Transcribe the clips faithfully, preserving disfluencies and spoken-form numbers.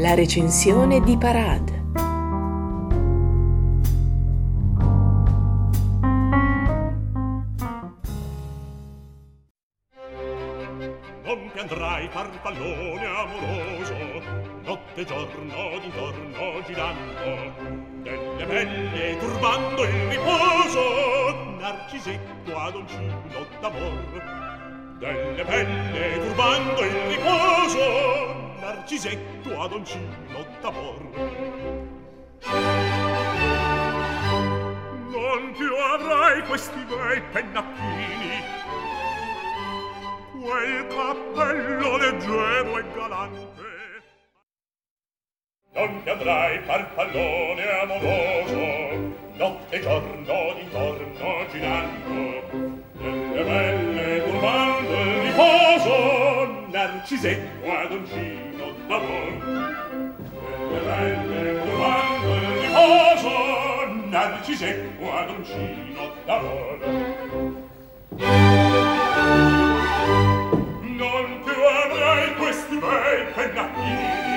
La recensione di Parade. Non ti andrai farfallone amoroso, notte e giorno d'intorno girando, delle belle turbando il riposo, Narcisetto adoncino d'amor. Delle belle turbando il riposo, Narcisetto adoncino d'amor. Non più avrai questi bei pennacchini, quel cappello leggero e galante. Non ti andrai farfallone amoroso, notte e giorno d'intorno girando, delle belle turbando il riposo, Narcisetto adoncino d'amor. Delle belle turbando il riposo, Narcisetto adoncino d'amor. Non più avrai questi bei pennacchini,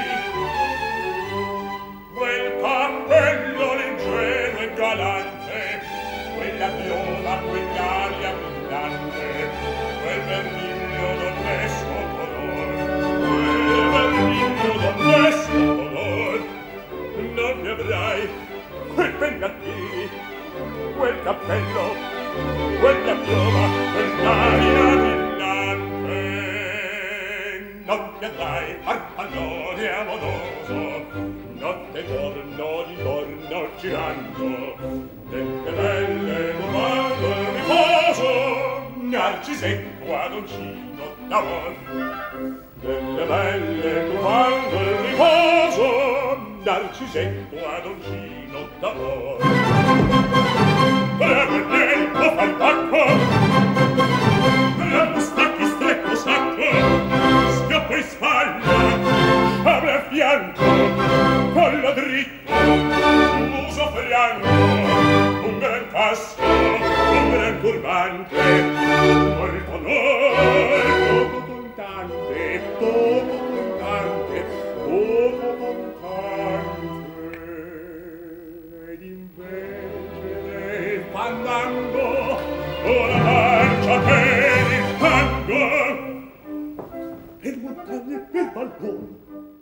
quel cappello leggero e galante, quella bionda, quell'aria brillante, quel vermiglio d'onesto color, quel vermiglio d'onesto color. Non ne avrai quei pennacchini, quel cappello, quella piova, quell'aria brillante. Non ti andrai farfallone amoroso, notte e giorno d'intorno girando, delle belle turbando il riposo, Narcisetto adoncino d'amor. Delle belle turbando il riposo, Narcisetto adoncino d'amor. Bravo il tempo fa il pacco, bravo stacchi stretto sacco, schioppo in spalla, sciabola a fianco, collo dritto, muso franco, un gran tasso, un gran turbante, molto onore, poco contante, poco contante, poco contante. Ed invece del fandango, con la marcia per il tango, per montagne e per balconi.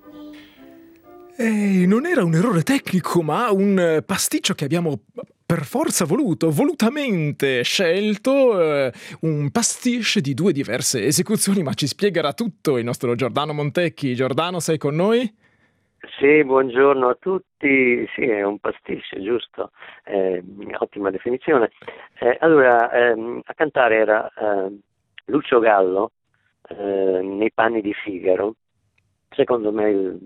Eh, non era un errore tecnico, ma un pasticcio che abbiamo per forza voluto, volutamente scelto, eh, un pastiche di due diverse esecuzioni, ma ci spiegherà tutto il nostro Giordano Montecchi. Giordano, sei con noi? Sì, buongiorno a tutti. Sì, è un pastiche, giusto, eh, ottima definizione. Eh, allora, ehm, a cantare era eh, Lucio Gallo, eh, nei panni di Figaro. Secondo me il,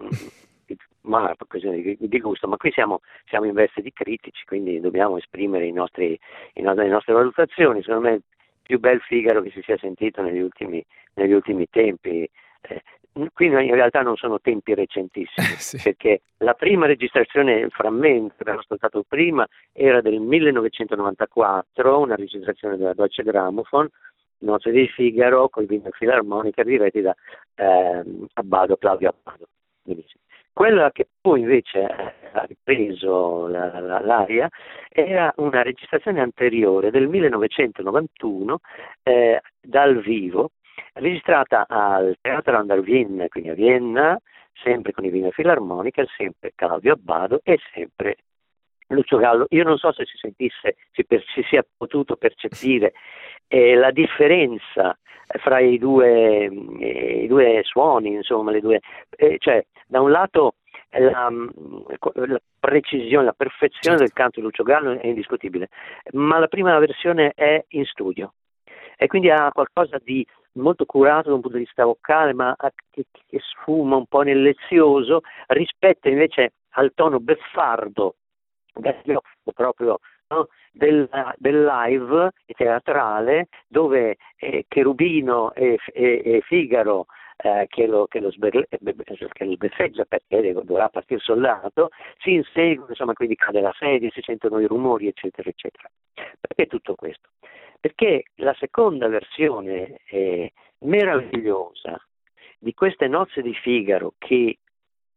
ma questione di, di gusto, ma qui siamo, siamo in veste di critici, quindi dobbiamo esprimere i nostri, i no- le nostre valutazioni. Secondo me il più bel Figaro che si sia sentito negli ultimi, negli ultimi tempi. Eh, qui in realtà non sono tempi recentissimi, Eh, sì. perché la prima registrazione, il frammento che abbiamo ascoltato prima, era del millenovecentonovantaquattro, una registrazione della Deutsche Grammophon, Nozze di Figaro, con il Wiener Philharmoniker, diretti da ehm, Abbado, Claudio Abbado. Benissimo. Quella che poi invece ha ripreso la, la, l'aria era una registrazione anteriore del millenovecentonovantuno, eh, dal vivo, registrata al Teatro an der Wien, quindi a Vienna, sempre con i Wiener Philharmoniker, sempre Claudio Abbado e sempre Lucio Gallo. Io non so se si sentisse, si, per, si sia potuto percepire eh, la differenza fra i due, eh, i due suoni, insomma, le due, eh, cioè da un lato la, la precisione, la perfezione del canto di Lucio Gallo è indiscutibile, ma la prima versione è in studio e quindi ha qualcosa di molto curato da un punto di vista vocale, ma che, che sfuma un po' nel lezioso rispetto invece al tono beffardo proprio, no? del, del live teatrale, dove eh, Cherubino e, e, e Figaro eh, che, lo, che, lo sberle, che lo sbeffeggia perché dovrà partire soldato, si inseguono, insomma, quindi cade la sedia, si sentono i rumori, eccetera, eccetera. Perché tutto questo? Perché la seconda versione eh, meravigliosa di queste Nozze di Figaro, che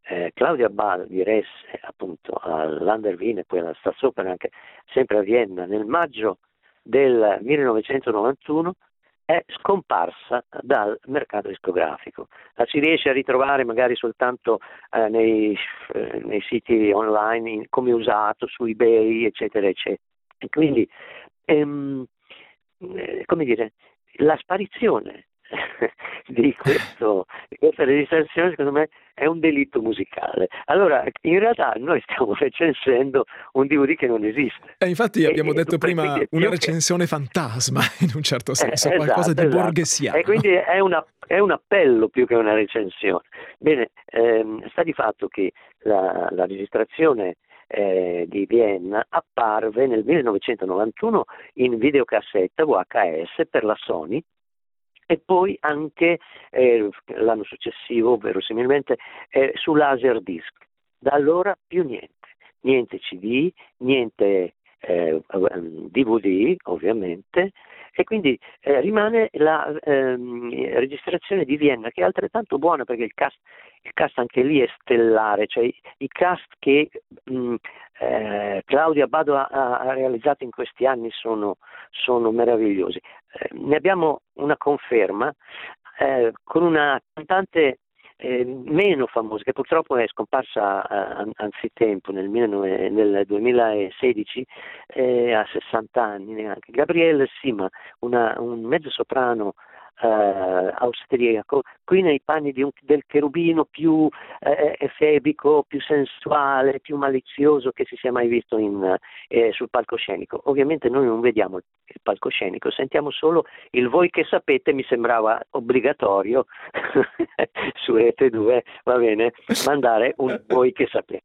eh, Claudia Abbado diresse appunto all'Under Wien e poi alla Staatsoper anche sempre a Vienna nel maggio del millenovecentonovantuno, è scomparsa dal mercato discografico. La si riesce a ritrovare magari soltanto eh, nei, eh, nei siti online in, come usato su eBay, eccetera, eccetera. E quindi, ehm, eh, come dire, la sparizione di, questo, di questa registrazione secondo me è un delitto musicale. Allora, in realtà noi stiamo recensendo un D V D che non esiste. E infatti abbiamo e, detto e, prima una recensione che... fantasma, in un certo senso, eh, qualcosa esatto, di esatto. borghesiano. E quindi è, una, è un appello più che una recensione. Bene, ehm, sta di fatto che la, la registrazione eh, di Vienna apparve nel millenovecentonovantuno in videocassetta V H S per la Sony, e poi anche eh, l'anno successivo, verosimilmente, eh, su Laserdisc. Da allora più niente, niente C D, niente eh, D V D ovviamente, e quindi eh, rimane la ehm, registrazione di Vienna, che è altrettanto buona perché il cast, il cast anche lì è stellare, cioè i, i cast che mh, eh, Claudia Abbado ha, ha realizzato in questi anni sono, sono meravigliosi. Eh, ne abbiamo una conferma eh, con una cantante eh, meno famosa, che purtroppo è scomparsa eh, anzitempo nel, nel duemilasedici, eh, a sessanta anni neanche, Gabrielle Sima, una, un mezzosoprano eh, austriaco, qui nei panni di un, del cherubino più eh, efebico, più sensuale, più malizioso che si sia mai visto in, eh, sul palcoscenico. Ovviamente noi non vediamo il palcoscenico, sentiamo solo il voi che sapete, mi sembrava obbligatorio su Rete due, va bene, mandare un voi che sapete.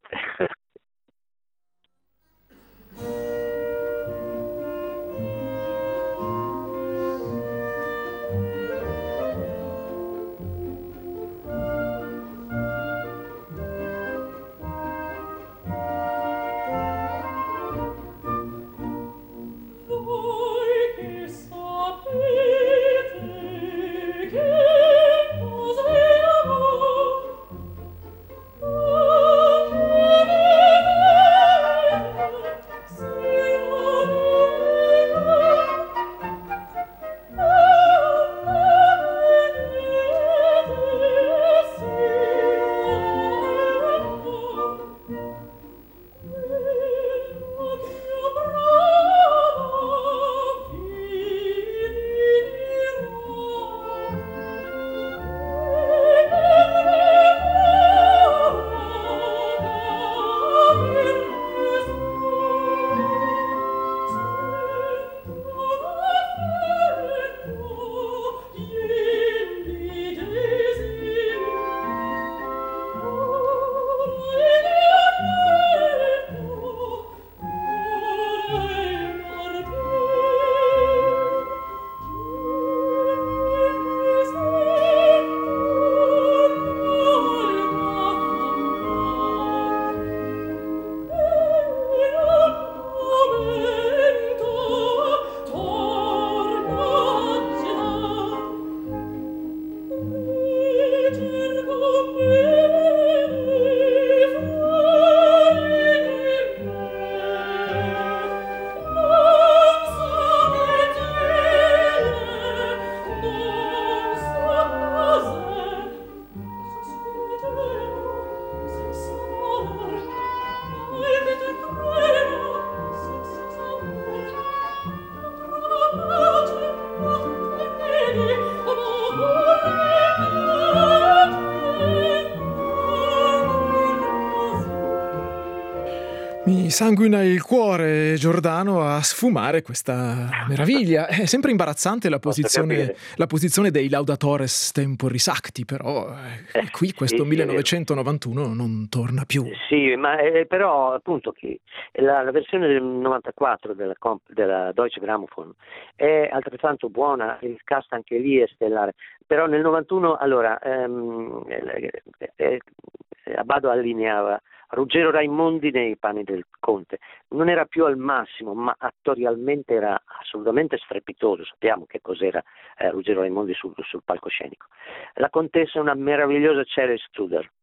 Mi sanguina il cuore, Giordano, a sfumare questa meraviglia. È sempre imbarazzante la posizione, la posizione dei laudatores temporis acti, però eh, qui questo sì, millenovecentonovantuno non torna più. Sì, ma eh, però appunto che la, la versione del novantaquattro della, della Deutsche Grammophon è altrettanto buona, il cast anche lì è stellare, però nel novantuno allora ehm, eh, eh, Abbado allineava Ruggero Raimondi nei panni del Conte, non era più al massimo, ma attorialmente era assolutamente strepitoso. Sappiamo che cos'era eh, Ruggero Raimondi sul, sul palcoscenico. La contessa è una meravigliosa Cheryl Studer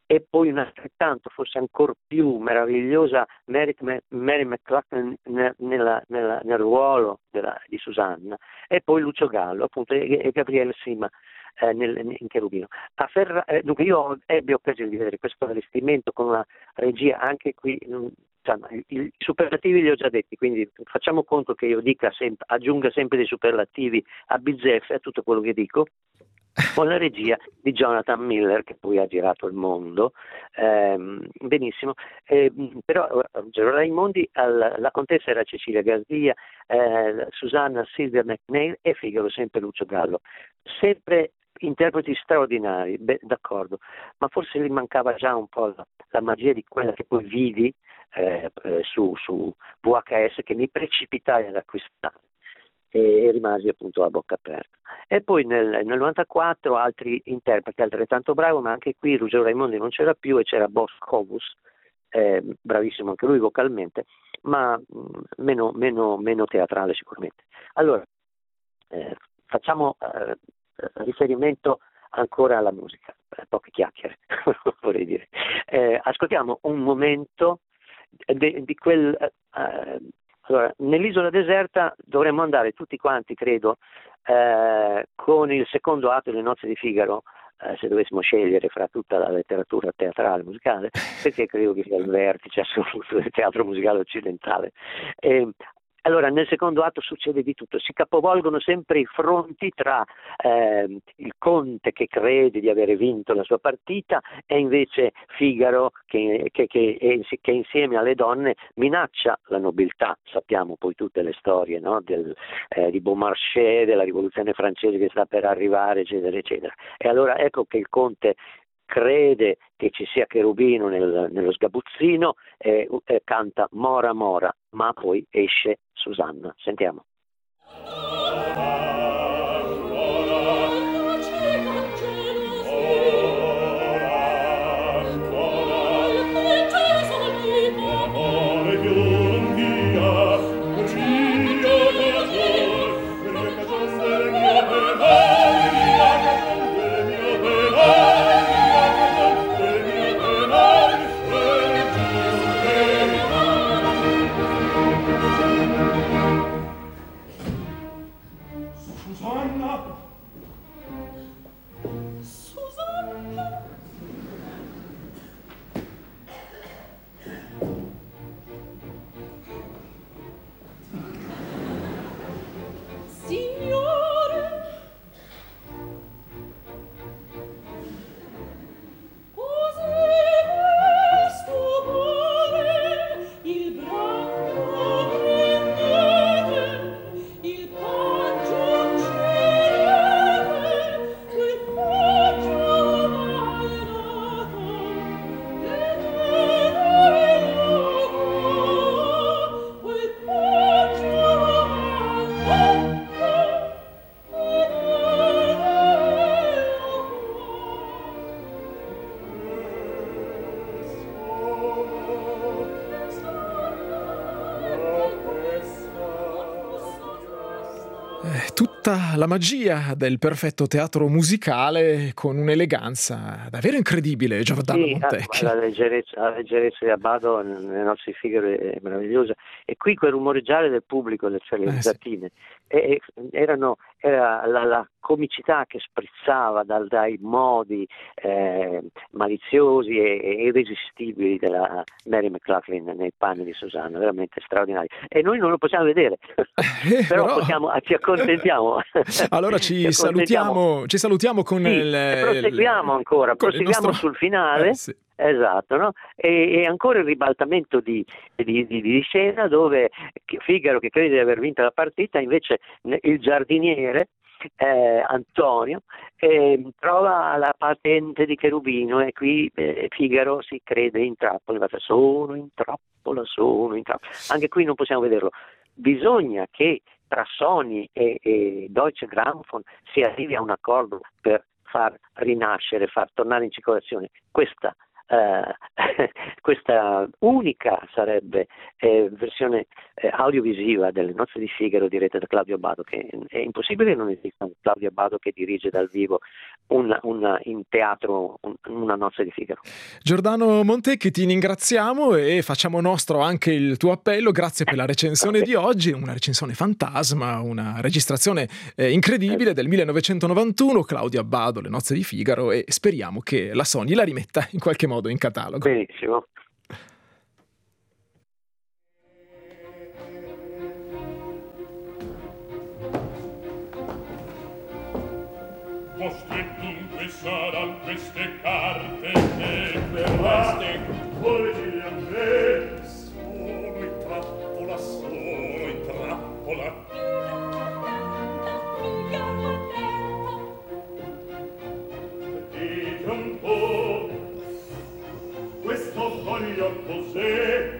e poi un altrettanto, forse ancora più meravigliosa, Mary, Mary McLachlan nel, nella, nella, nel ruolo della, di Susanna, e poi Lucio Gallo appunto e, e Gabriele Sima eh, nel, in Cherubino. A Ferra, eh, dunque io ebbi occasione di vedere questo allestimento con la regia anche qui. Mh, Insomma, i, i superlativi li ho già detti, quindi facciamo conto che io dica sempre, aggiunga sempre dei superlativi a bizzeffe a tutto quello che dico, con la regia di Jonathan Miller, che poi ha girato il mondo ehm, benissimo, eh, però Ruggero Raimondi, al, la contessa era Cecilia Gardia, eh, Susanna Silvia McNeil e Figaro sempre Lucio Gallo, sempre interpreti straordinari, beh, d'accordo, ma forse gli mancava già un po' la, la magia di quella che poi vidi eh, eh, su, su V H S, che mi precipitai ad acquistare e rimasi appunto a bocca aperta. E poi nel, nel novantaquattro altri interpreti altrettanto bravo, ma anche qui Ruggero Raimondi non c'era più e c'era Boss Covus, eh, bravissimo anche lui vocalmente, ma mh, meno, meno, meno teatrale sicuramente. Allora, eh, facciamo eh, riferimento ancora alla musica, eh, poche chiacchiere vorrei dire. Eh, ascoltiamo un momento di, di quel... Eh, Allora, nell'isola deserta dovremmo andare tutti quanti, credo, eh, con il secondo atto delle Nozze di Figaro, eh, se dovessimo scegliere fra tutta la letteratura teatrale musicale, perché credo che sia il vertice assoluto del teatro musicale occidentale. E, allora, nel secondo atto succede di tutto, si capovolgono sempre i fronti tra eh, il conte che crede di avere vinto la sua partita e invece Figaro che, che, che, che insieme alle donne minaccia la nobiltà. Sappiamo poi tutte le storie, no? Del, eh, di Beaumarchais, della rivoluzione francese che sta per arrivare, eccetera, eccetera. E allora ecco che il conte crede che ci sia Cherubino nel, nello sgabuzzino e, e canta Mora Mora, ma poi esce Susanna. Sentiamo. Tutta la magia del perfetto teatro musicale con un'eleganza davvero incredibile, Giordano sì, Montecchi. La leggerezza, la leggerezza di Abbado nelle nostre figure è meravigliosa, e qui quel rumoreggiare del pubblico, cioè le risatine, eh sì. erano, era la, la comicità che sprizzava dal, dai modi eh, maliziosi e, e irresistibili della Mary McLachlan nei panni di Susanna, veramente straordinario. E noi non lo possiamo vedere, eh, però, però possiamo, ci accontentiamo. Allora ci, ci salutiamo, ci salutiamo con sì, il, e proseguiamo ancora, proseguiamo nostro... sul finale. Eh, sì. Esatto, no? E, e ancora il ribaltamento di, di, di, di scena, dove Figaro, che crede di aver vinto la partita, invece il giardiniere eh, Antonio eh, trova la patente di Cherubino, e qui eh, Figaro si crede in trappola, sono in trappola, sono in trappola. Anche qui non possiamo vederlo. Bisogna che tra Sony e, e Deutsche Grammophon si arrivi a un accordo per far rinascere, far tornare in circolazione questa eh, questa unica sarebbe eh, versione eh, audiovisiva delle Nozze di Figaro diretta da Claudio Abbado, che è impossibile che non esista un Claudio Abbado che dirige dal vivo una, una, in teatro un, una Nozze di Figaro. Giordano Montecchi, ti ringraziamo e facciamo nostro anche il tuo appello. Grazie per la recensione di oggi, una recensione fantasma, una registrazione eh, incredibile del millenovecentonovantuno, Claudio Abbado, Le Nozze di Figaro, e speriamo che la Sony la rimetta in qualche modo in catalogo. Benissimo. Vostre dunque saranno queste carte che verreste voi di André solo in trappola, solo in trappola. Dite un po', questo foglio cos'è?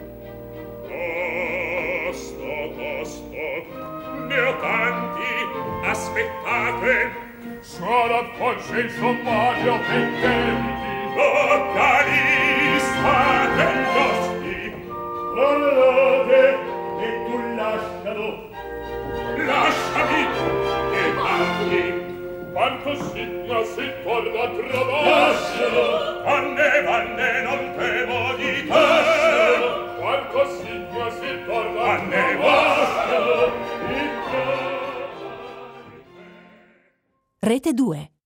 Basta, basta, ne ho tanti, aspettate. Sarà forse il sommario che intenti localista degli osti. Parlate e tu lascialo. Lasciami e parli. Quanto signa si torna a trovare. Lascialo. Vanne, vanne, non temo di te. Lascialo. Quanto signa si torna a trovare. Lascialo. Rete due.